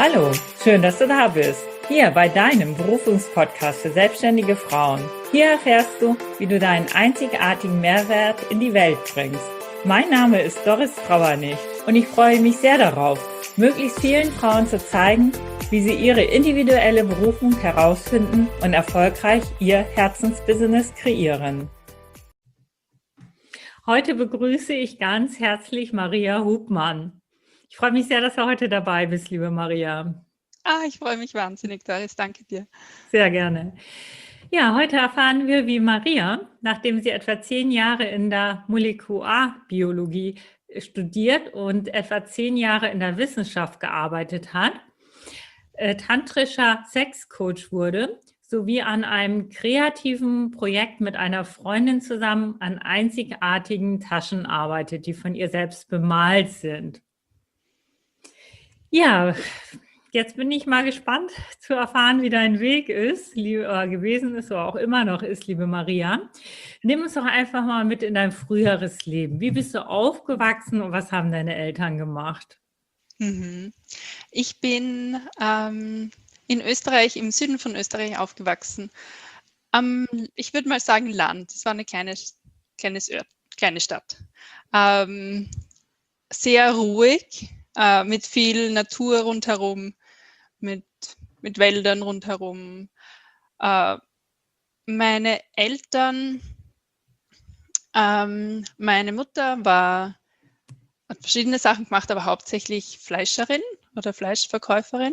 Hallo, schön, dass du da bist. Hier bei deinem Berufungspodcast für selbstständige Frauen. Hier erfährst du, wie du deinen einzigartigen Mehrwert in die Welt bringst. Mein Name ist Doris Trauernig und ich freue mich sehr darauf, möglichst vielen Frauen zu zeigen, wie sie ihre individuelle Berufung herausfinden und erfolgreich ihr Herzensbusiness kreieren. Heute begrüße ich ganz herzlich Maria Hubmann. Ich freue mich sehr, dass du heute dabei bist, liebe Maria. Ich freue mich wahnsinnig, Doris. Danke dir. Sehr gerne. Ja, heute erfahren wir, wie Maria, nachdem sie etwa 10 Jahre in der Molekularbiologie studiert und etwa 10 Jahre in der Wissenschaft gearbeitet hat, tantrischer Sexcoach wurde, sowie an einem kreativen Projekt mit einer Freundin zusammen an einzigartigen Taschen arbeitet, die von ihr selbst bemalt sind. Ja, jetzt bin ich mal gespannt zu erfahren, wie dein Weg ist, gewesen ist oder auch immer noch ist, liebe Maria. Nimm uns doch einfach mal mit in dein früheres Leben. Wie bist du aufgewachsen und was haben deine Eltern gemacht? Ich bin in Österreich, im Süden von Österreich aufgewachsen. Ich würde mal sagen Land. Es war eine kleine Stadt. Sehr ruhig, mit viel Natur rundherum, mit Wäldern rundherum. Meine Eltern, meine Mutter hat verschiedene Sachen gemacht, aber hauptsächlich Fleischerin oder Fleischverkäuferin.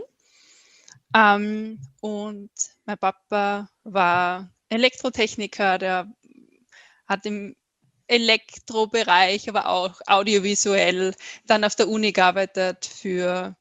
Und mein Papa war Elektrotechniker, der hat im Elektrobereich, aber auch audiovisuell dann auf der Uni gearbeitet für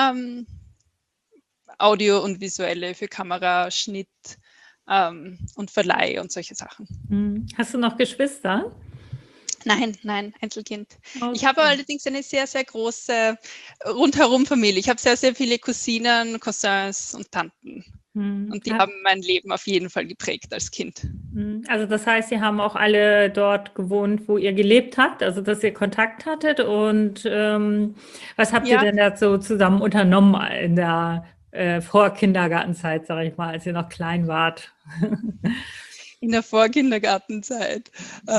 Audio und Visuelle, für Kameraschnitt und Verleih und solche Sachen. Hast du noch Geschwister? Nein, Einzelkind. Okay. Ich habe allerdings eine sehr, sehr große Rundherum-Familie. Ich habe sehr, sehr viele Cousinen, Cousins und Tanten. Und die haben mein Leben auf jeden Fall geprägt als Kind. Also das heißt, Sie haben auch alle dort gewohnt, wo ihr gelebt habt, also dass ihr Kontakt hattet. Und was habt ihr denn dazu zusammen unternommen in der Vorkindergartenzeit, sage ich mal, als ihr noch klein wart? In der Vorkindergartenzeit.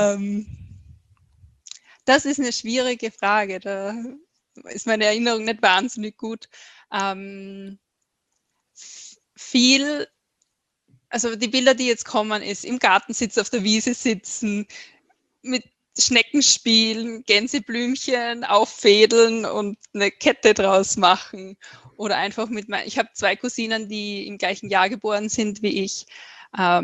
Das ist eine schwierige Frage. Da ist meine Erinnerung nicht wahnsinnig gut. Also die Bilder, die jetzt kommen, ist im Garten sitzen, auf der Wiese sitzen, mit Schnecken spielen, Gänseblümchen auffädeln und eine Kette draus machen. Oder einfach ich habe 2 Cousinen, die im gleichen Jahr geboren sind wie ich. Da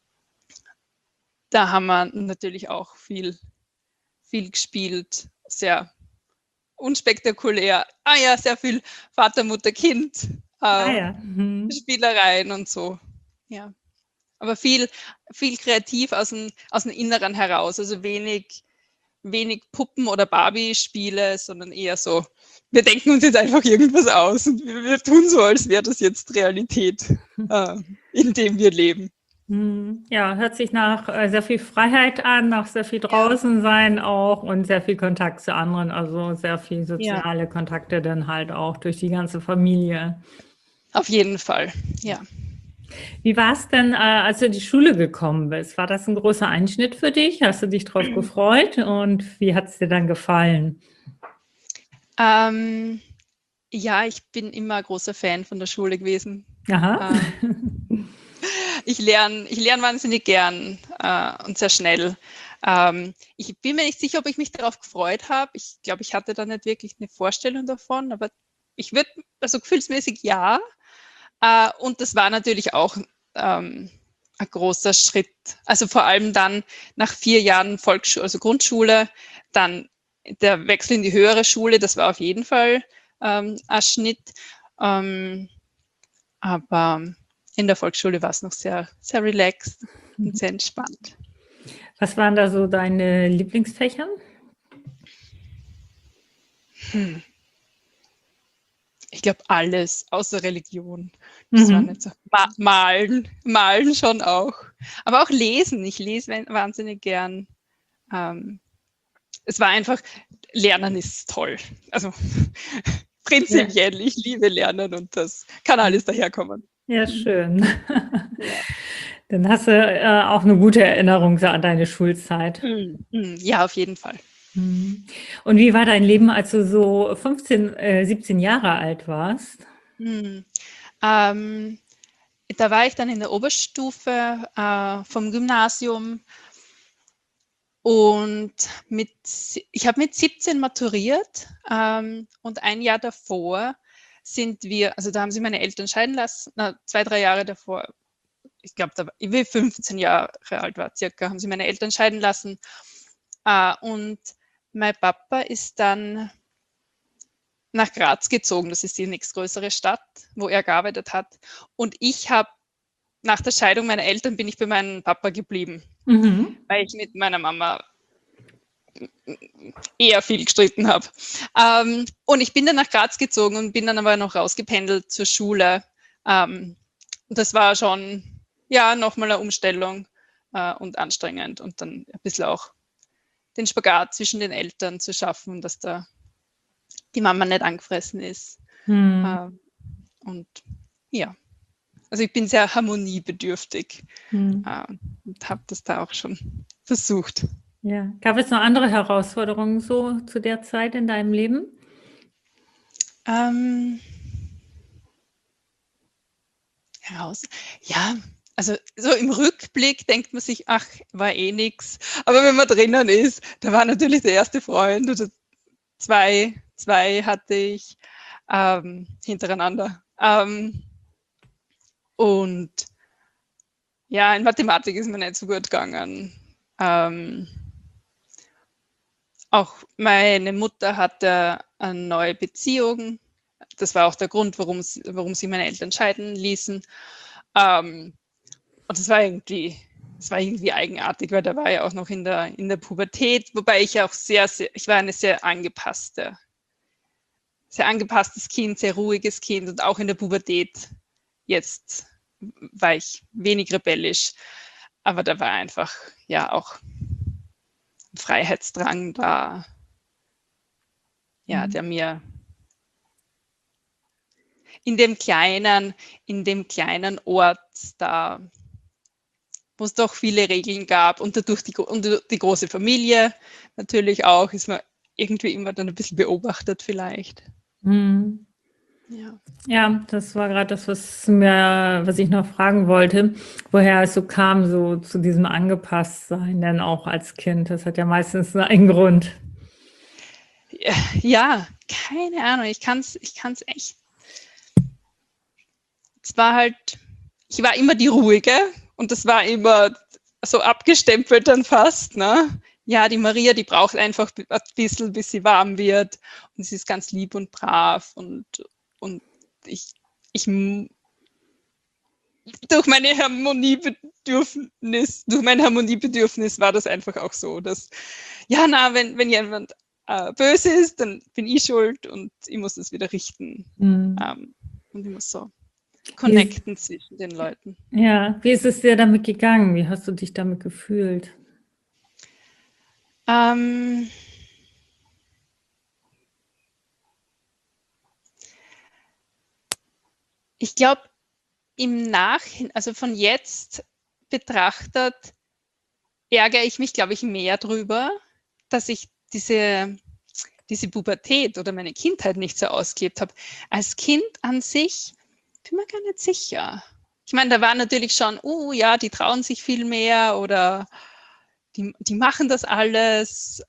haben wir natürlich auch viel gespielt, sehr unspektakulär. Sehr viel Vater, Mutter, Kind, Spielereien und so. Ja, aber viel kreativ aus dem Inneren heraus, also wenig Puppen- oder Barbie-Spiele, sondern eher so, wir denken uns jetzt einfach irgendwas aus und wir tun so, als wäre das jetzt Realität, in dem wir leben. Ja, hört sich nach sehr viel Freiheit an, nach sehr viel draußen sein auch und sehr viel Kontakt zu anderen, also sehr viel soziale Kontakte dann halt auch durch die ganze Familie. Auf jeden Fall, ja. Wie war es denn, als du in die Schule gekommen bist? War das ein großer Einschnitt für dich? Hast du dich drauf gefreut und wie hat es dir dann gefallen? Ja, ich bin immer großer Fan von der Schule gewesen. Aha. Ich lerne wahnsinnig gern und sehr schnell. Ich bin mir nicht sicher, ob ich mich darauf gefreut habe. Ich glaube, ich hatte da nicht wirklich eine Vorstellung davon, aber also gefühlsmäßig ja. Und das war natürlich auch ein großer Schritt. Also vor allem dann nach 4 Jahren Volksschule, also Grundschule, dann der Wechsel in die höhere Schule, das war auf jeden Fall ein Schnitt. Aber in der Volksschule war es noch sehr, sehr relaxed und sehr entspannt. Was waren da so deine Lieblingsfächer? Ich glaube alles, außer Religion. Das war nicht so. Malen schon auch. Aber auch lesen. Ich lese wahnsinnig gern. Es war einfach, Lernen ist toll. Also prinzipiell, ich liebe Lernen und das kann alles daherkommen. Ja, schön. Ja. Dann hast du auch eine gute Erinnerung so an deine Schulzeit. Ja, auf jeden Fall. Und wie war dein Leben, als du so 15, 17 Jahre alt warst? Ähm, Da war ich dann in der Oberstufe vom Gymnasium und ich habe mit 17 maturiert und ein Jahr davor also da haben sich meine Eltern scheiden lassen, 2, 3 Jahre davor, ich glaube, ich will 15 Jahre alt war circa, haben sie meine Eltern scheiden lassen und mein Papa ist dann nach Graz gezogen, das ist die nächstgrößere Stadt, wo er gearbeitet hat. Und nach der Scheidung meiner Eltern bin ich bei meinem Papa geblieben, weil ich mit meiner Mama eher viel gestritten habe. Und ich bin dann nach Graz gezogen und bin dann aber noch rausgependelt zur Schule. Und das war schon, ja, nochmal eine Umstellung und anstrengend und dann ein bisschen auch den Spagat zwischen den Eltern zu schaffen, dass da die Mama nicht angefressen ist. Und ja, also ich bin sehr harmoniebedürftig und habe das da auch schon versucht. Ja. Gab es noch andere Herausforderungen so zu der Zeit in deinem Leben? Ja, also so im Rückblick denkt man sich, ach, war eh nix. Aber wenn man drinnen ist, da war natürlich der erste Freund oder zwei hatte ich hintereinander. Und ja, in Mathematik ist mir nicht so gut gegangen. Auch meine Mutter hatte eine neue Beziehung. Das war auch der Grund, warum sie meine Eltern scheiden ließen. Und das war irgendwie eigenartig, weil da war ja auch noch in der Pubertät, wobei ich auch ich war eine sehr angepasstes Kind, sehr ruhiges Kind und auch in der Pubertät jetzt war ich wenig rebellisch, aber da war einfach ja auch ein Freiheitsdrang da, ja, der mir in dem kleinen Ort da, wo es doch viele Regeln gab und dadurch die große Familie natürlich auch, ist man irgendwie immer dann ein bisschen beobachtet vielleicht. Ja, das war gerade das, was ich noch fragen wollte, woher es so kam, so zu diesem Angepasstsein, denn auch als Kind. Das hat ja meistens einen Grund. Ja, keine Ahnung, ich kann's echt. Ich war immer die Ruhige und das war immer so abgestempelt dann fast, ne? Ja, die Maria, die braucht einfach ein bisschen, bis sie warm wird und sie ist ganz lieb und brav und ich durch mein Harmoniebedürfnis war das einfach auch so, dass, ja, wenn jemand böse ist, dann bin ich schuld und ich muss das wieder richten. Und ich muss so connecten zwischen den Leuten. Ja, wie ist es dir damit gegangen? Wie hast du dich damit gefühlt? Ich glaube, im Nachhinein, also von jetzt betrachtet, ärgere ich mich, glaube ich, mehr drüber, dass ich diese Pubertät oder meine Kindheit nicht so ausgelebt habe. Als Kind an sich bin mir gar nicht sicher. Ich meine, da war natürlich schon, ja, die trauen sich viel mehr oder die machen das alles.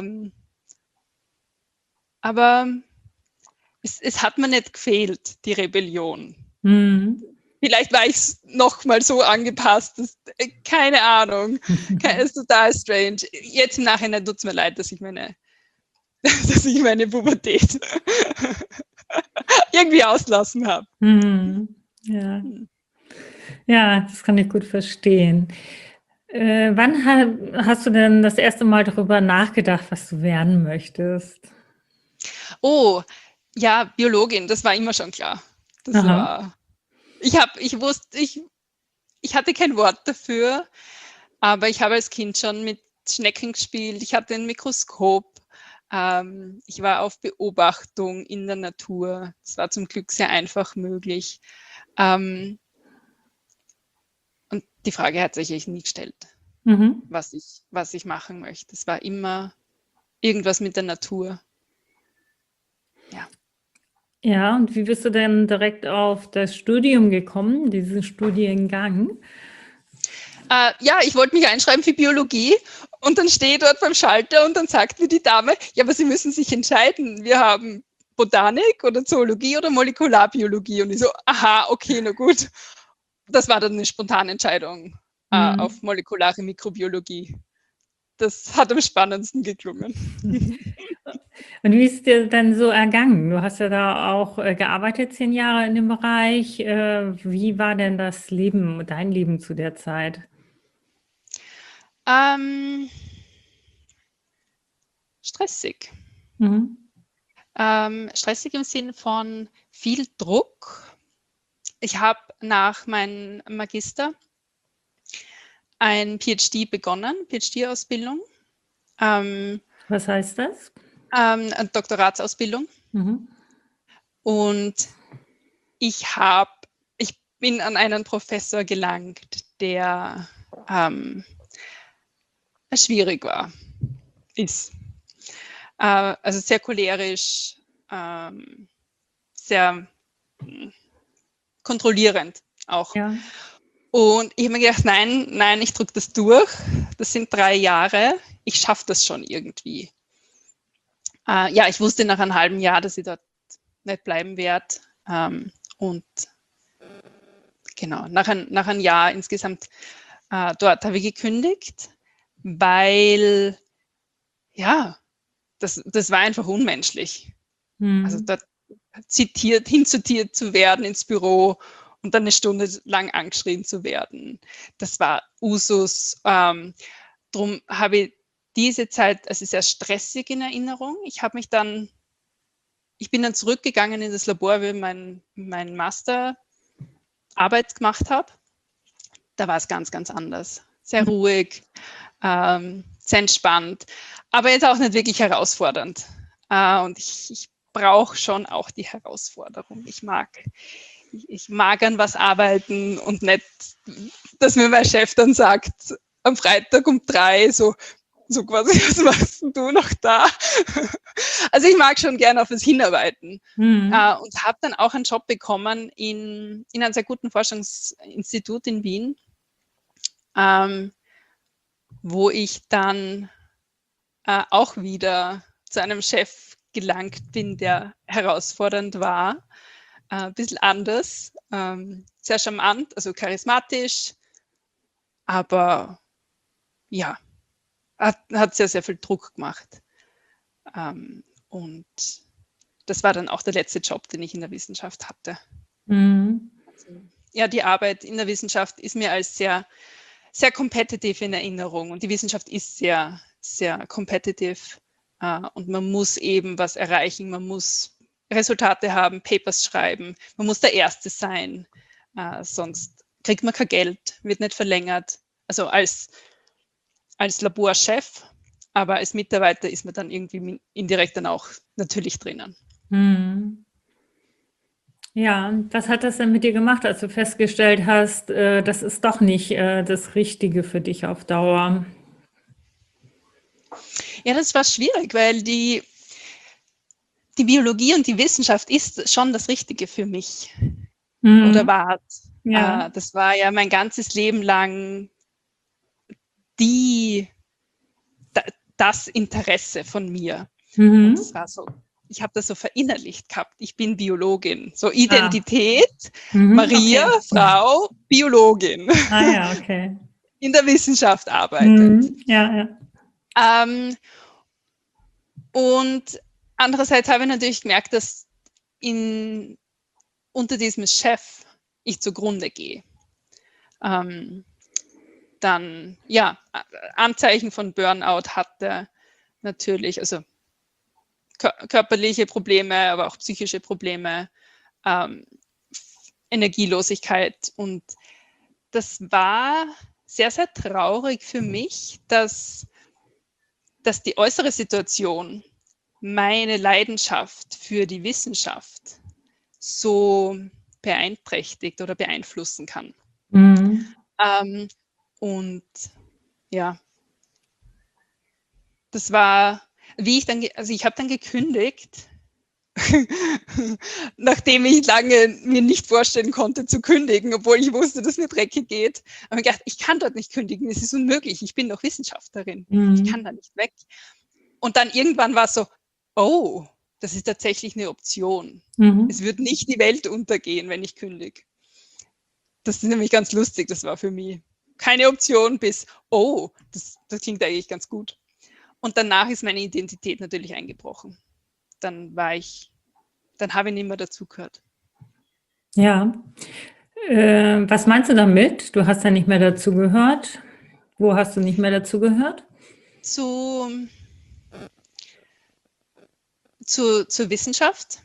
Aber es hat mir nicht gefehlt, die Rebellion. Vielleicht war ich noch mal so angepasst, keine Ahnung. Es ist total strange. Jetzt im Nachhinein tut es mir leid, dass ich meine Pubertät irgendwie auslassen habe. Ja. Ja, das kann ich gut verstehen. Wann hast du denn das erste Mal darüber nachgedacht, was du werden möchtest? Oh, ja, Biologin, das war immer schon klar. Ich hatte kein Wort dafür, aber ich habe als Kind schon mit Schnecken gespielt. Ich hatte ein Mikroskop. Ich war auf Beobachtung in der Natur. Das war zum Glück sehr einfach möglich. Und die Frage hat sich eigentlich nie gestellt, was ich machen möchte. Es war immer irgendwas mit der Natur. Ja. Ja, und wie bist du denn direkt auf das Studium gekommen, diesen Studiengang? Ja, ich wollte mich einschreiben für Biologie und dann stehe ich dort beim Schalter und dann sagt mir die Dame, ja, aber Sie müssen sich entscheiden. Wir haben Botanik oder Zoologie oder Molekularbiologie. Und ich so, aha, okay, na gut. Das war dann eine spontane Entscheidung auf molekulare Mikrobiologie. Das hat am spannendsten geklungen. Und wie ist dir denn so ergangen? Du hast ja da auch gearbeitet 10 Jahre in dem Bereich. Wie war denn das Leben, dein Leben zu der Zeit? Stressig. Mhm. Stressig im Sinn von viel Druck. Ich habe nach meinem Magister ein PhD begonnen, PhD-Ausbildung. Was heißt das? Eine Doktoratsausbildung. Mhm. Und ich bin an einen Professor gelangt, der schwierig ist. Also sehr cholerisch, sehr kontrollierend auch. Ja. Und ich habe mir gedacht, nein, ich drücke das durch. Das sind 3 Jahre. Ich schaffe das schon irgendwie. Ja, ich wusste nach einem halben Jahr, dass ich dort nicht bleiben werde. Und genau, nach einem Jahr insgesamt dort habe ich gekündigt, weil, ja, das war einfach unmenschlich. Also dort hinzitiert zu werden ins Büro und dann eine Stunde lang angeschrien zu werden. Das war Usus. Darum habe ich diese Zeit also sehr stressig in Erinnerung. Ich bin dann zurückgegangen in das Labor, wo ich mein Masterarbeit gemacht habe. Da war es ganz, ganz anders. Sehr ruhig, sehr entspannt, aber jetzt auch nicht wirklich herausfordernd. Und ich brauche schon auch die Herausforderung. Ich mag an was arbeiten und nicht, dass mir mein Chef dann sagt, am Freitag um 3 so quasi, was machst du noch da? Also ich mag schon gerne auf was hinarbeiten. Und habe dann auch einen Job bekommen in einem sehr guten Forschungsinstitut in Wien, wo ich dann auch wieder zu einem Chef gelangt bin, der herausfordernd war. Ein bisschen anders, sehr charmant, also charismatisch, aber ja, hat sehr, sehr viel Druck gemacht. Und das war dann auch der letzte Job, den ich in der Wissenschaft hatte. Also, ja, die Arbeit in der Wissenschaft ist mir als sehr, sehr competitive in Erinnerung und die Wissenschaft ist sehr, sehr competitive und man muss eben was erreichen, man muss Resultate haben, Papers schreiben, man muss der Erste sein, sonst kriegt man kein Geld, wird nicht verlängert. Also als Laborchef, aber als Mitarbeiter ist man dann irgendwie indirekt dann auch natürlich drinnen. Ja, was hat das denn mit dir gemacht, als du festgestellt hast, das ist doch nicht das Richtige für dich auf Dauer? Ja, das war schwierig, weil die Biologie und die Wissenschaft ist schon das Richtige für mich. Oder war es. Ja. Das war ja mein ganzes Leben lang das Interesse von mir. Und das war so, ich habe das so verinnerlicht gehabt. Ich bin Biologin. So Identität, Maria, okay. Frau, Biologin. Ja, okay. In der Wissenschaft arbeitend. Ja. Und andererseits habe ich natürlich gemerkt, dass unter diesem Chef ich zugrunde gehe. Dann, ja, Anzeichen von Burnout hatte natürlich, also körperliche Probleme, aber auch psychische Probleme, Energielosigkeit. Und das war sehr, sehr traurig für mich, dass die äußere Situation meine Leidenschaft für die Wissenschaft so beeinträchtigt oder beeinflussen kann. Mhm. Und ja, das war, ich habe dann gekündigt, nachdem ich lange mir nicht vorstellen konnte zu kündigen, obwohl ich wusste, dass mir dreckig geht. Aber ich gedacht, ich kann dort nicht kündigen, es ist unmöglich, ich bin doch Wissenschaftlerin, ich kann da nicht weg. Und dann irgendwann war es so, oh, das ist tatsächlich eine Option. Es wird nicht die Welt untergehen, wenn ich kündige. Das ist nämlich ganz lustig, das war für mich keine Option bis, oh, das klingt eigentlich ganz gut. Und danach ist meine Identität natürlich eingebrochen. Dann habe ich nicht mehr dazugehört. Ja. Was meinst du damit? Du hast ja nicht mehr dazugehört. Wo hast du nicht mehr dazugehört? Zur Wissenschaft,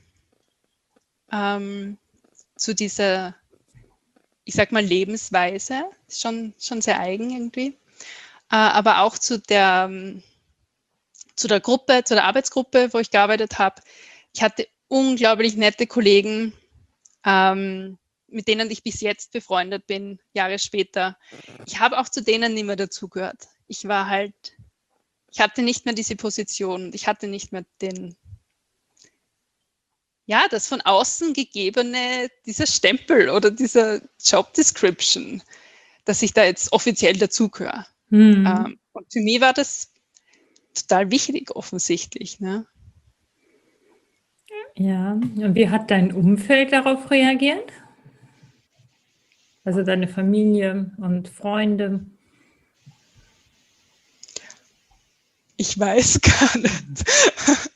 zu dieser, ich sag mal, Lebensweise, ist schon sehr eigen irgendwie, aber auch zu der Gruppe, zu der Arbeitsgruppe, wo ich gearbeitet habe. Ich hatte unglaublich nette Kollegen, mit denen ich bis jetzt befreundet bin, Jahre später. Ich habe auch zu denen nicht mehr dazugehört. Ich hatte nicht mehr diese Position, ich hatte nicht mehr das von außen gegebene, dieser Stempel oder dieser Job Description, dass ich da jetzt offiziell dazugehöre. Und für mich war das total wichtig, offensichtlich. Ne? Ja, und wie hat dein Umfeld darauf reagiert? Also deine Familie und Freunde? Ich weiß gar nicht.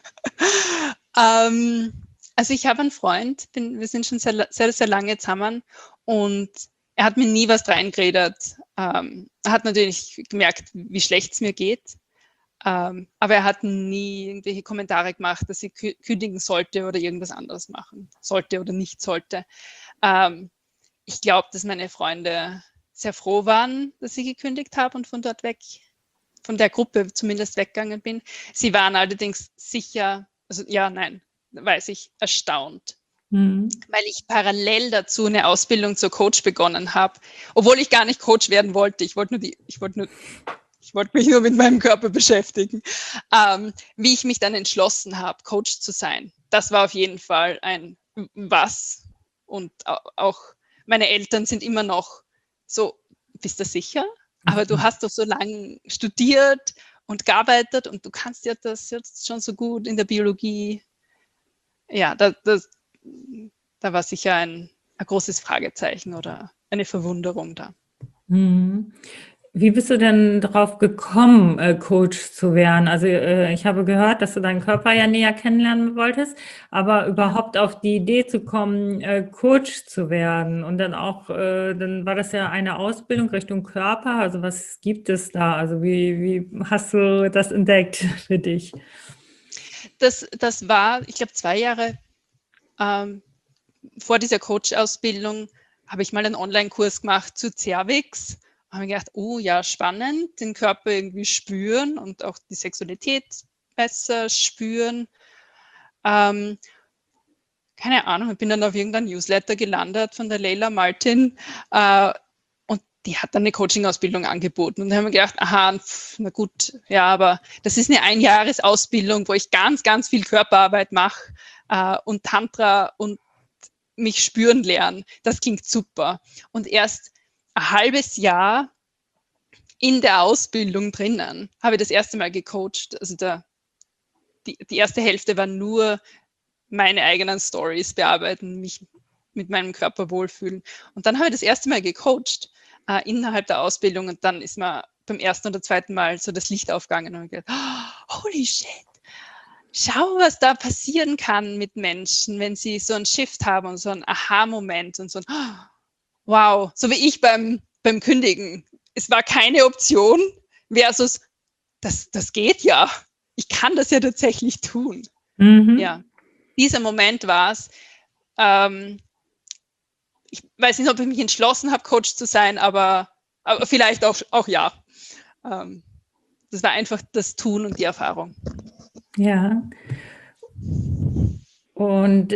Also ich habe einen Freund, wir sind schon sehr, sehr, sehr lange zusammen und er hat mir nie was reingeredet. Er hat natürlich gemerkt, wie schlecht es mir geht, aber er hat nie irgendwelche Kommentare gemacht, dass ich kündigen sollte oder irgendwas anderes machen sollte oder nicht sollte. Ich glaube, dass meine Freunde sehr froh waren, dass ich gekündigt habe und von dort weg, von der Gruppe zumindest weggegangen bin. Sie waren allerdings sicher, also ja, nein, weiß ich, erstaunt, weil ich parallel dazu eine Ausbildung zur Coach begonnen habe, obwohl ich gar nicht Coach werden wollte. Ich wollte mich nur mit meinem Körper beschäftigen. Wie ich mich dann entschlossen habe, Coach zu sein, das war auf jeden Fall ein Was. Und auch meine Eltern sind immer noch so, bist du sicher? Aber du hast doch so lange studiert und gearbeitet und du kannst ja das jetzt schon so gut in der Biologie. Ja, da war sicher ein großes Fragezeichen oder eine Verwunderung da. Wie bist du denn drauf gekommen, Coach zu werden? Also ich habe gehört, dass du deinen Körper ja näher kennenlernen wolltest, aber überhaupt auf die Idee zu kommen, Coach zu werden und dann auch, dann war das ja eine Ausbildung Richtung Körper. Also was gibt es da? Also wie hast du das entdeckt für dich? Das war, ich glaube, 2 Jahre vor dieser Coach-Ausbildung habe ich mal einen Online-Kurs gemacht zu Cervix. Habe ich gedacht, oh ja, spannend, den Körper irgendwie spüren und auch die Sexualität besser spüren. Keine Ahnung, ich bin dann auf irgendein Newsletter gelandet von der Leila Martin und die hat dann eine Coaching-Ausbildung angeboten. Und da haben wir gedacht, aha, na gut, ja, aber das ist eine Einjahresausbildung, wo ich ganz, ganz viel Körperarbeit mache und Tantra und mich spüren lernen. Das klingt super. Und erst ein halbes Jahr in der Ausbildung drinnen habe ich das erste Mal gecoacht. Also die erste Hälfte war nur meine eigenen Stories bearbeiten, mich mit meinem Körper wohlfühlen. Und dann habe ich das erste Mal gecoacht innerhalb der Ausbildung und dann ist mir beim ersten oder zweiten Mal so das Licht aufgegangen und ich gedacht, oh, holy shit, schau, was da passieren kann mit Menschen, wenn sie so einen Shift haben und so einen Aha-Moment und so ein wow, so wie ich beim Kündigen. Es war keine Option versus, das geht ja. Ich kann das ja tatsächlich tun. Ja, dieser Moment war es. Ich weiß nicht, ob ich mich entschlossen habe, Coach zu sein, aber vielleicht auch ja. Das war einfach das Tun und die Erfahrung. Ja. Und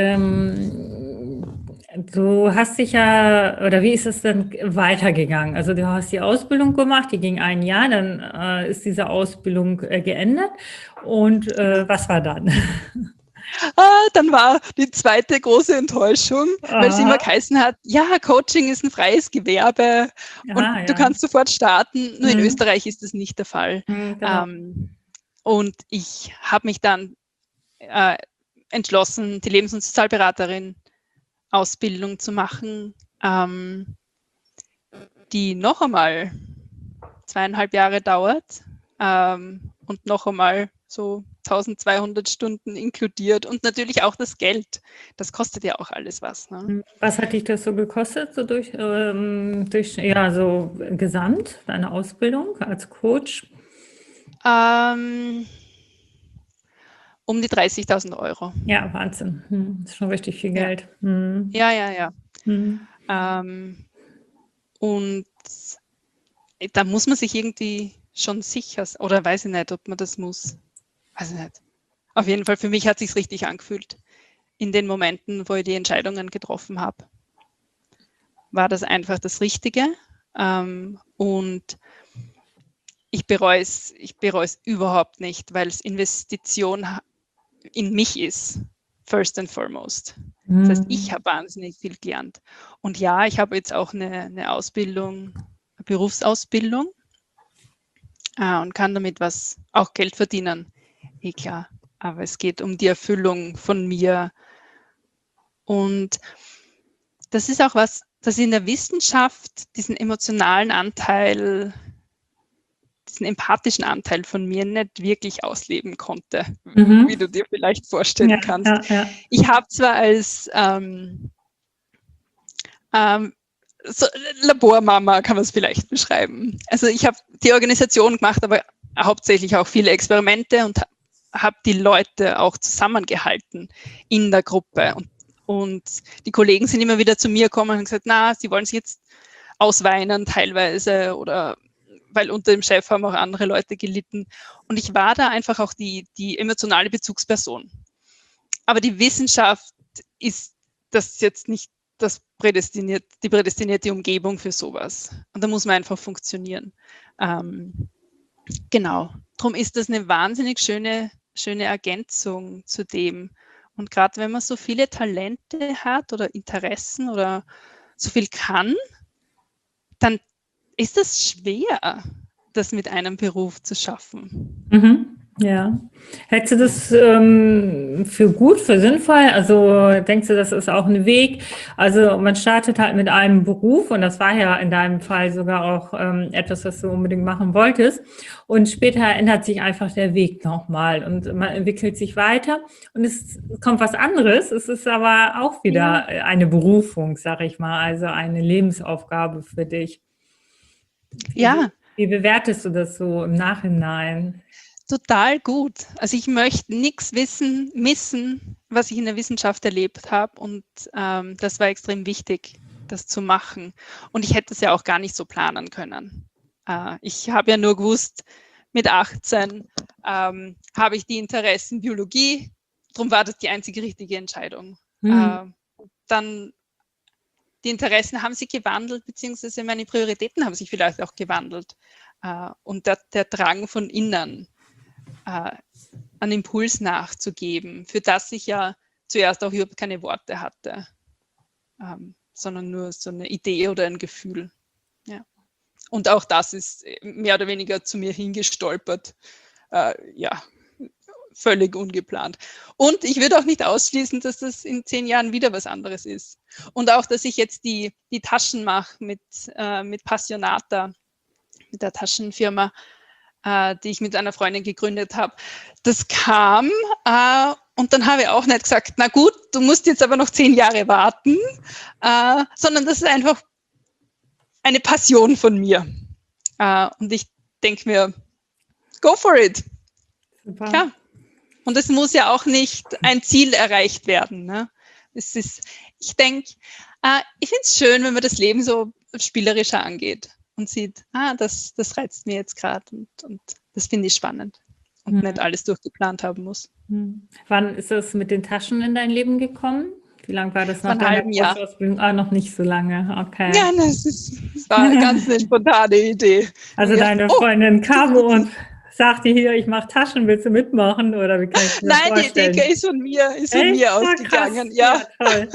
du hast dich ja, oder wie ist es dann weitergegangen? Also du hast die Ausbildung gemacht, die ging ein Jahr, dann ist diese Ausbildung geendet. Und Genau. was war dann? Dann war die zweite große Enttäuschung, weil es immer Aha, geheißen hat, ja, Coaching ist ein freies Gewerbe und aha, du ja. kannst sofort starten. Nur in Hm, Österreich ist das nicht der Fall. genau. Und ich habe mich dann äh, entschlossen, die Lebens- und Sozialberaterin Ausbildung zu machen, die noch einmal 2,5 Jahre dauert und noch einmal so 1200 Stunden inkludiert und natürlich auch das Geld. Das kostet ja auch alles was. Ne? Was hat dich das so gekostet, so ja, so gesamt, deine Ausbildung als Coach? Ähm, um die 30.000 Euro. Ja, Wahnsinn. Ist schon richtig viel Ja, Geld. ja, ja. Ja. Hm. Und da muss man sich irgendwie schon sicher, oder weiß ich nicht, ob man das muss. Weiß ich nicht. Auf jeden Fall, für mich hat es sich richtig angefühlt. In den Momenten, wo ich die Entscheidungen getroffen habe, war das einfach das Richtige. Und ich bereue es überhaupt nicht, weil es Investition in mich ist, first and foremost. Das heißt, ich habe wahnsinnig viel gelernt. Und ja, ich habe jetzt auch eine Ausbildung, eine Berufsausbildung und kann damit auch Geld verdienen. Klar. Aber es geht um die Erfüllung von mir. Und das ist auch was, das in der Wissenschaft diesen emotionalen Anteil, diesen empathischen Anteil von mir nicht wirklich ausleben konnte, wie du dir vielleicht vorstellen Ja, kannst. ja, ja. Ich habe zwar als so Labormama kann man es vielleicht beschreiben. Also ich habe die Organisation gemacht, aber hauptsächlich auch viele Experimente und habe die Leute auch zusammengehalten in der Gruppe. Und die Kollegen sind immer wieder zu mir gekommen und gesagt, na, sie wollen sich jetzt ausweinen teilweise oder weil unter dem Chef haben auch andere Leute gelitten. Und ich war da einfach auch die emotionale Bezugsperson. Aber die Wissenschaft ist das jetzt nicht die prädestinierte Umgebung für sowas. Und da muss man einfach funktionieren. Genau. Darum ist das eine wahnsinnig schöne Ergänzung zu dem. Und gerade wenn man so viele Talente hat oder Interessen oder so viel kann, dann ist das schwer, das mit einem Beruf zu schaffen. Ja. Hältst du das für gut, für sinnvoll? Also denkst du, das ist auch ein Weg? Also man startet halt mit einem Beruf und das war ja in deinem Fall sogar auch etwas, was du unbedingt machen wolltest. Und später ändert sich einfach der Weg nochmal und man entwickelt sich weiter und es kommt was anderes. Es ist aber auch wieder eine Berufung, sag ich mal, also eine Lebensaufgabe für dich. Ja, Wie bewertest du das so im Nachhinein? total gut. Also ich möchte nichts missen, was ich in der Wissenschaft erlebt habe. Und das war extrem wichtig, das zu machen. Und ich hätte es ja auch gar nicht so planen können. Ich habe ja nur gewusst, mit 18 habe ich die Interessen Biologie. Darum war das die einzige richtige Entscheidung. Dann die Interessen haben sich gewandelt, beziehungsweise meine Prioritäten haben sich vielleicht auch gewandelt. Und der Drang von innen, einen Impuls nachzugeben, für das ich ja zuerst auch überhaupt keine Worte hatte, sondern nur so eine Idee oder ein Gefühl. Ja. Und auch das ist mehr oder weniger zu mir hingestolpert. Ja, völlig ungeplant. Und ich würde auch nicht ausschließen, dass das in 10 Jahren wieder was anderes ist. Und auch, dass ich jetzt die Taschen mache mit Passionata, mit der Taschenfirma, die ich mit einer Freundin gegründet habe. Das kam und dann habe ich auch nicht gesagt, na gut, du musst jetzt aber noch 10 Jahre warten, sondern das ist einfach eine Passion von mir. Und ich denke mir, go for it. Super. Klar. Und es muss ja auch nicht ein Ziel erreicht werden. Ne? Ich denke, ich finde es schön, wenn man das Leben so spielerischer angeht und sieht, das reizt mir jetzt gerade und das finde ich spannend. und nicht alles durchgeplant haben muss. Wann ist es mit den Taschen in dein Leben gekommen? Wie lange war das Vor nach einem deiner halben Jahr. Berufsausbildung? Noch nicht so lange. Okay. Ja, das war ganz eine spontane Idee. Also deine Freundin kam und sagte hier, ich mache Taschen, willst du mitmachen? Oder wie kann ich mir das Nein, die vorstellen? Idee ist von mir Echt? ausgegangen. Krass. Ja, Toll.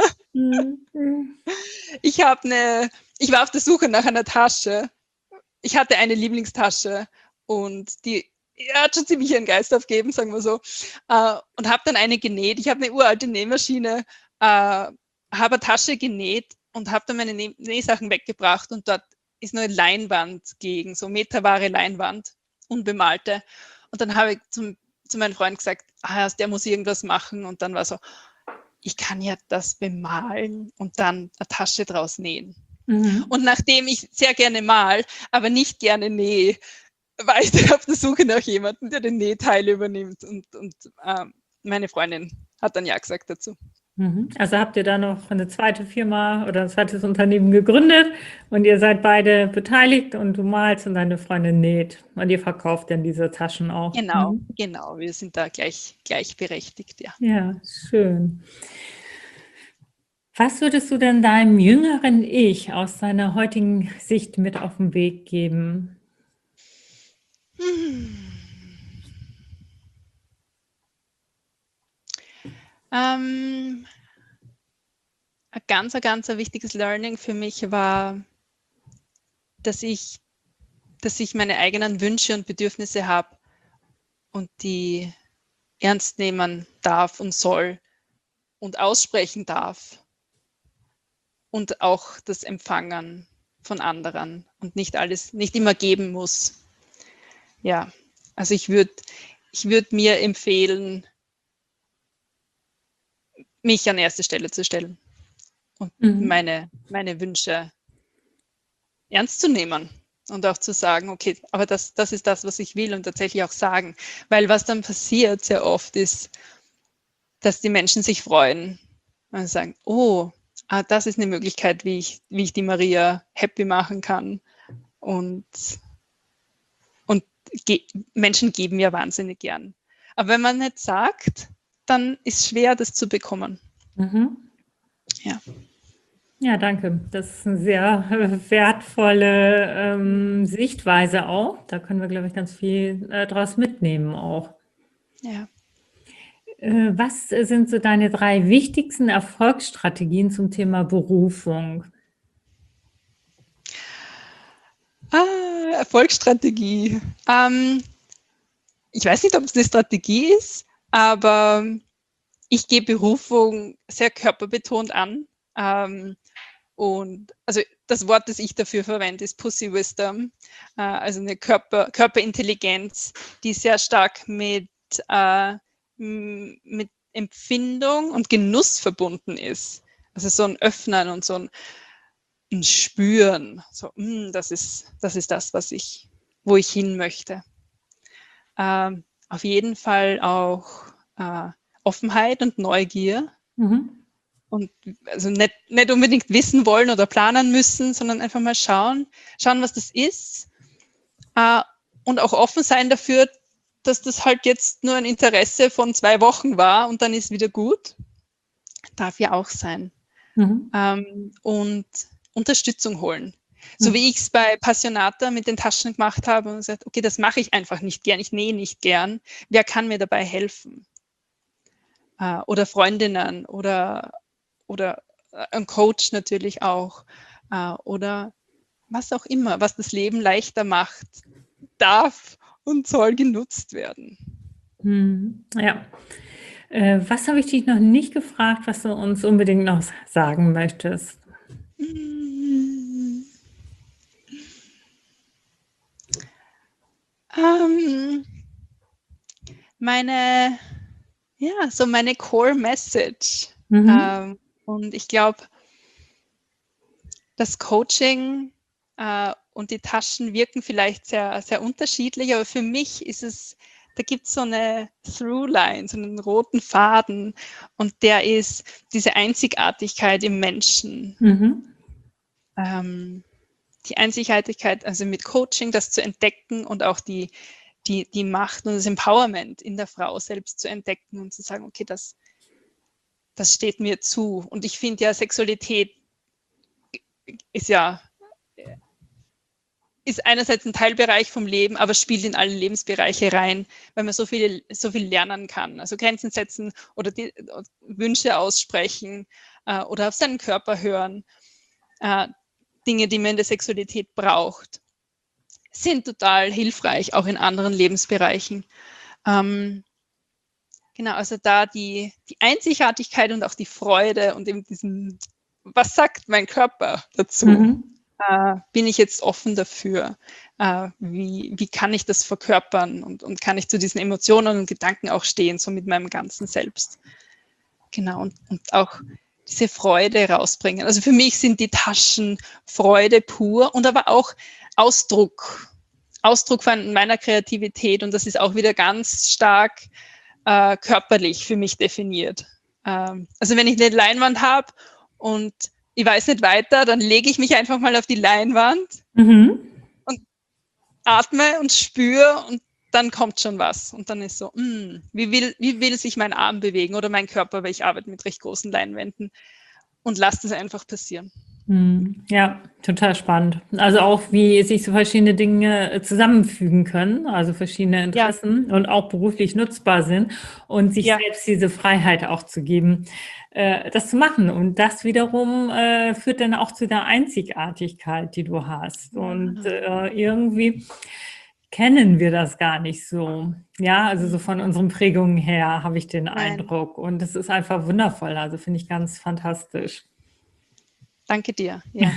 ich war auf der Suche nach einer Tasche. Ich hatte eine Lieblingstasche und die hat schon ziemlich ihren Geist aufgegeben, sagen wir so. Und habe dann eine genäht. Ich habe eine uralte Nähmaschine, habe eine Tasche genäht und habe dann meine Nähsachen weggebracht und dort ist nur eine Leinwand gegen, so meterwahre Leinwand, unbemalte. Und dann habe ich zu meinem Freund gesagt, aus der muss ich irgendwas machen. Und dann war so, ich kann ja das bemalen und dann eine Tasche draus nähen. Und nachdem ich sehr gerne mal, aber nicht gerne nähe, war ich dann auf der Suche nach jemandem, der den Nähteil übernimmt. Und meine Freundin hat dann ja gesagt dazu. Also habt ihr da noch eine zweite Firma oder ein zweites Unternehmen gegründet und ihr seid beide beteiligt und du malst und deine Freundin näht und ihr verkauft dann diese Taschen auch. Genau, wir sind da gleichberechtigt, ja. Ja, schön. Was würdest du denn deinem jüngeren Ich aus deiner heutigen Sicht mit auf den Weg geben? Ein ganz wichtiges Learning für mich war, dass ich meine eigenen Wünsche und Bedürfnisse habe und die ernst nehmen darf und soll und aussprechen darf und auch das Empfangen von anderen und nicht immer geben muss. Ja, also ich würde mir empfehlen, mich an erste Stelle zu stellen und meine Wünsche ernst zu nehmen und auch zu sagen, okay, aber das ist das, was ich will und tatsächlich auch sagen. Weil was dann passiert sehr oft ist, dass die Menschen sich freuen und sagen, oh, das ist eine Möglichkeit, wie ich die Maria happy machen kann. Und Menschen geben ja wahnsinnig gern. Aber wenn man nicht sagt, dann ist es schwer, das zu bekommen. Ja. Ja, danke. Das ist eine sehr wertvolle Sichtweise auch. Da können wir, glaube ich, ganz viel draus mitnehmen auch. Ja. Was sind so deine 3 wichtigsten Erfolgsstrategien zum Thema Berufung? Erfolgsstrategie. Ich weiß nicht, ob es eine Strategie ist, aber ich gehe Berufung sehr körperbetont an. Und also das Wort, das ich dafür verwende, ist Pussy Wisdom, also eine Körperintelligenz, die sehr stark mit Empfindung und Genuss verbunden ist. Also so ein Öffnen und so ein Spüren. So, das ist das, wo ich hin möchte. Auf jeden Fall auch Offenheit und Neugier. Und also nicht unbedingt wissen wollen oder planen müssen, sondern einfach mal schauen, was das ist. Und auch offen sein dafür, dass das halt jetzt nur ein Interesse von 2 Wochen war und dann ist wieder gut. Darf ja auch sein. Und Unterstützung holen. So wie ich es bei Passionata mit den Taschen gemacht habe und gesagt, okay, das mache ich einfach nicht gern, ich nähe nicht gern. Wer kann mir dabei helfen? Oder Freundinnen oder ein Coach natürlich auch. Oder was auch immer, was das Leben leichter macht, darf und soll genutzt werden. Ja. Was habe ich dich noch nicht gefragt, was du uns unbedingt noch sagen möchtest? Meine Core Message. Und ich glaube, das Coaching und die Taschen wirken vielleicht sehr, sehr unterschiedlich, aber für mich ist es, da gibt es so eine Throughline, so einen roten Faden und der ist diese Einzigartigkeit im Menschen. Die Einzigartigkeit, also mit Coaching, das zu entdecken und auch die die Macht und das Empowerment in der Frau selbst zu entdecken und zu sagen, okay, das steht mir zu. Und ich finde ja, Sexualität ist einerseits ein Teilbereich vom Leben, aber spielt in alle Lebensbereiche rein, weil man so viel lernen kann. Also Grenzen setzen oder die Wünsche aussprechen oder auf seinen Körper hören. Dinge, die man in der Sexualität braucht, sind total hilfreich, auch in anderen Lebensbereichen. Genau, also da die Einzigartigkeit und auch die Freude und eben diesen, was sagt mein Körper dazu? Bin ich jetzt offen dafür? Wie kann ich das verkörpern und kann ich zu diesen Emotionen und Gedanken auch stehen, so mit meinem ganzen Selbst? Genau, und auch diese Freude rausbringen. Also für mich sind die Taschen Freude pur und aber auch Ausdruck von meiner Kreativität, und das ist auch wieder ganz stark körperlich für mich definiert. Also wenn ich eine Leinwand habe und ich weiß nicht weiter, dann lege ich mich einfach mal auf die Leinwand und atme und spüre und dann kommt schon was. Und dann ist so, wie will sich mein Arm bewegen oder mein Körper, weil ich arbeite mit recht großen Leinwänden, und lasse das einfach passieren. Ja, total spannend. Also auch, wie sich so verschiedene Dinge zusammenfügen können, also verschiedene Interessen und auch beruflich nutzbar sind und sich selbst diese Freiheit auch zu geben, das zu machen. Und das wiederum führt dann auch zu der Einzigartigkeit, die du hast. Und irgendwie kennen wir das gar nicht so. Ja, also so von unseren Prägungen her habe ich den Eindruck. Und das ist einfach wundervoll. Also finde ich ganz fantastisch. Danke dir. Ja,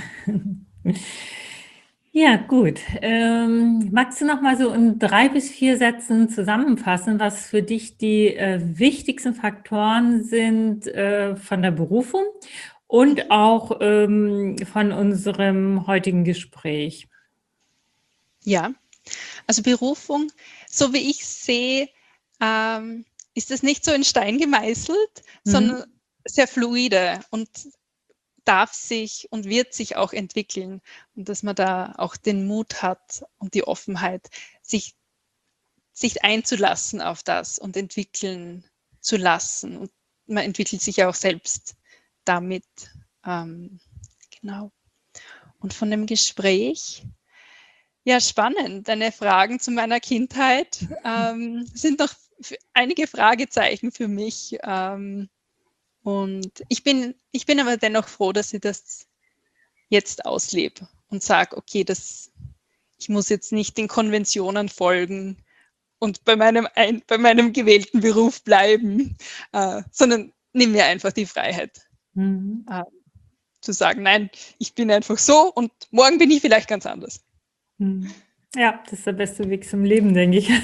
ja gut. Magst du noch mal so in 3 bis 4 Sätzen zusammenfassen, was für dich die wichtigsten Faktoren sind von der Berufung und auch von unserem heutigen Gespräch? Ja, also Berufung, so wie ich sehe, ist es nicht so in Stein gemeißelt, sondern sehr fluide und darf sich und wird sich auch entwickeln, und dass man da auch den Mut hat und die Offenheit, sich einzulassen auf das und entwickeln zu lassen. Und man entwickelt sich ja auch selbst damit. Genau. Und von dem Gespräch, ja, spannend. Deine Fragen zu meiner Kindheit sind noch einige Fragezeichen für mich. Und ich bin aber dennoch froh, dass ich das jetzt auslebe und sage, okay, ich muss jetzt nicht den Konventionen folgen und bei meinem gewählten Beruf bleiben, sondern nimm mir einfach die Freiheit, zu sagen, nein, ich bin einfach so und morgen bin ich vielleicht ganz anders. Ja, das ist der beste Weg zum Leben, denke ich.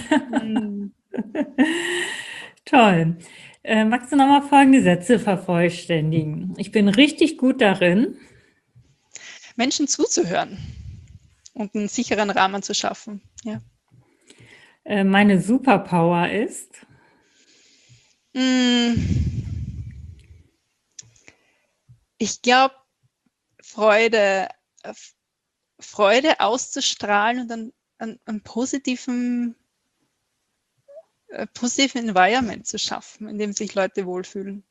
Toll. Magst du noch mal folgende Sätze vervollständigen? Ich bin richtig gut darin, Menschen zuzuhören und einen sicheren Rahmen zu schaffen. Ja. meine Superpower ist. Ich glaube, Freude auszustrahlen und einen positiven Environment zu schaffen, in dem sich Leute wohlfühlen.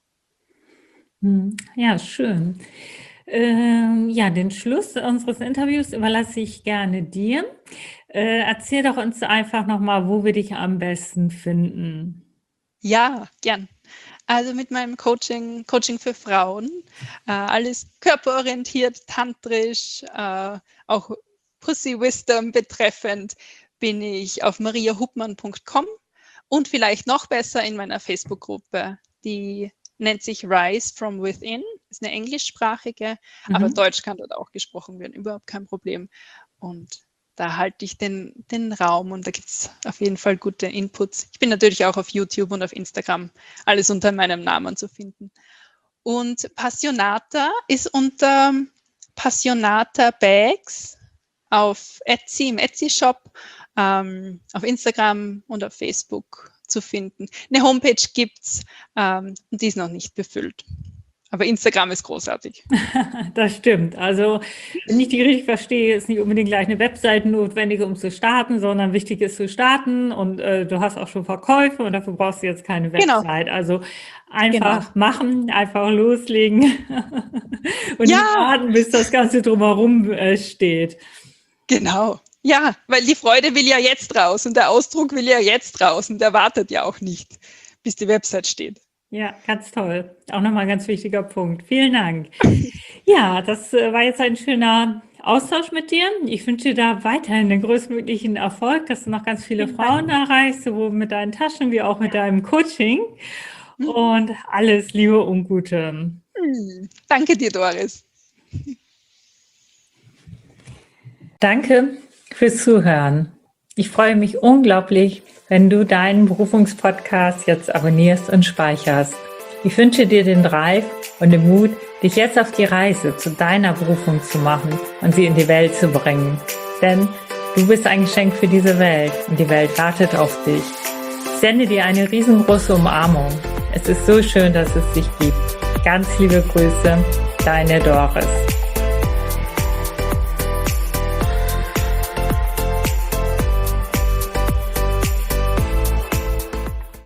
Ja, schön. Ja, den Schluss unseres Interviews überlasse ich gerne dir. Erzähl doch uns einfach nochmal, wo wir dich am besten finden. Ja, gern. Also mit meinem Coaching für Frauen, alles körperorientiert, tantrisch, auch Pussy Wisdom betreffend, bin ich auf mariahubmann.com und vielleicht noch besser in meiner Facebook-Gruppe, die nennt sich Rise from Within, ist eine englischsprachige, aber Deutsch kann dort auch gesprochen werden, überhaupt kein Problem. Und da halte ich den Raum und da gibt es auf jeden Fall gute Inputs. Ich bin natürlich auch auf YouTube und auf Instagram, alles unter meinem Namen zu finden. Und Passionata ist unter Passionata Bags auf Etsy, im Etsy-Shop, auf Instagram und auf Facebook zu finden. Eine Homepage gibt es und die ist noch nicht befüllt. Aber Instagram ist großartig. Das stimmt. Also, wenn ich die richtig verstehe, ist nicht unbedingt gleich eine Webseite notwendig, um zu starten, sondern wichtig ist zu starten und du hast auch schon Verkäufe und dafür brauchst du jetzt keine Website. Genau. Also einfach machen, einfach loslegen und nicht warten, bis das Ganze drumherum steht. Genau. Ja, weil die Freude will ja jetzt raus und der Ausdruck will ja jetzt raus und der wartet ja auch nicht, bis die Website steht. Ja, ganz toll. Auch nochmal ein ganz wichtiger Punkt. Vielen Dank. Ja, das war jetzt ein schöner Austausch mit dir. Ich wünsche dir da weiterhin den größtmöglichen Erfolg, dass du noch ganz viele Frauen erreichst, sowohl mit deinen Taschen wie auch mit deinem Coaching. Und alles Liebe und Gute. Danke dir, Doris. Danke fürs Zuhören. Ich freue mich unglaublich, wenn du deinen Berufungspodcast jetzt abonnierst und speicherst. Ich wünsche dir den Drive und den Mut, dich jetzt auf die Reise zu deiner Berufung zu machen und sie in die Welt zu bringen. Denn du bist ein Geschenk für diese Welt und die Welt wartet auf dich. Ich sende dir eine riesengroße Umarmung. Es ist so schön, dass es dich gibt. Ganz liebe Grüße, deine Doris.